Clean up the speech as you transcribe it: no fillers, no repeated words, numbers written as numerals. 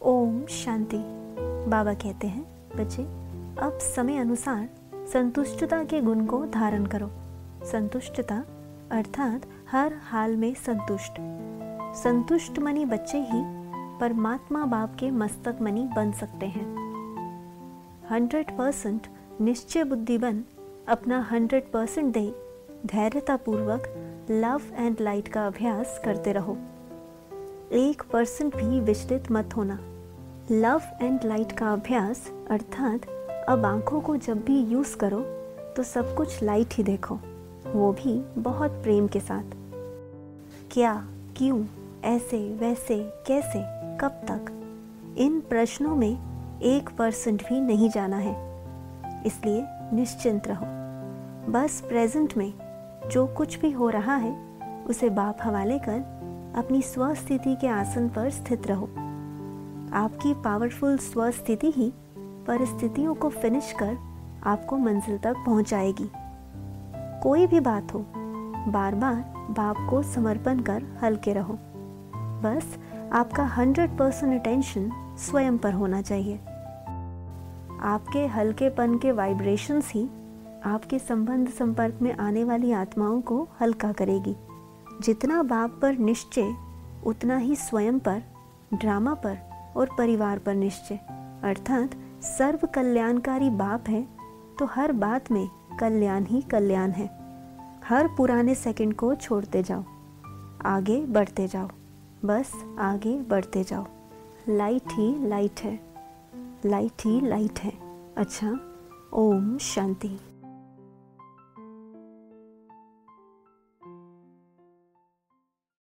ओम शांति। बाबा कहते हैं, बच्चे अब समय अनुसार संतुष्टता के गुण को धारण करो। संतुष्टता अर्थात हर हाल में संतुष्ट मनी बच्चे ही परमात्मा बाप के मस्तक मनी बन सकते हैं। 100% निश्चय बुद्धि बन अपना 100% दे धैर्यतापूर्वक लव एंड लाइट का अभ्यास करते रहो। 1% भी विचलित मत होना। लव एंड लाइट का अभ्यास अर्थात अब आंखों को जब भी यूज करो तो सब कुछ लाइट ही देखो, वो भी बहुत प्रेम के साथ। क्या, क्यों, ऐसे, वैसे, कैसे, कब तक, इन प्रश्नों में 1% भी नहीं जाना है। इसलिए निश्चिंत रहो। बस प्रेजेंट में जो कुछ भी हो रहा है उसे बाप हवाले कर अपनी स्वस्थिति के आसन पर स्थित रहो। आपकी पावरफुल स्वस्थिति ही परिस्थितियों को फिनिश कर आपको मंजिल तक पहुंचाएगी। कोई भी बात हो, बार बार बाप को समर्पण कर हल्के रहो। बस आपका 100% अटेंशन स्वयं पर होना चाहिए। आपके हल्केपन के वाइब्रेशंस ही आपके संबंध संपर्क में आने वाली आत्माओं को हल्का करेगी। जितना बाप पर निश्चय उतना ही स्वयं पर, ड्रामा पर और परिवार पर निश्चय। अर्थात सर्व कल्याणकारी बाप है तो हर बात में कल्याण ही कल्याण है। हर पुराने सेकंड को छोड़ते जाओ, आगे बढ़ते जाओ, बस आगे बढ़ते जाओ। लाइट ही लाइट है, लाइट ही लाइट है। अच्छा, ओम शांति।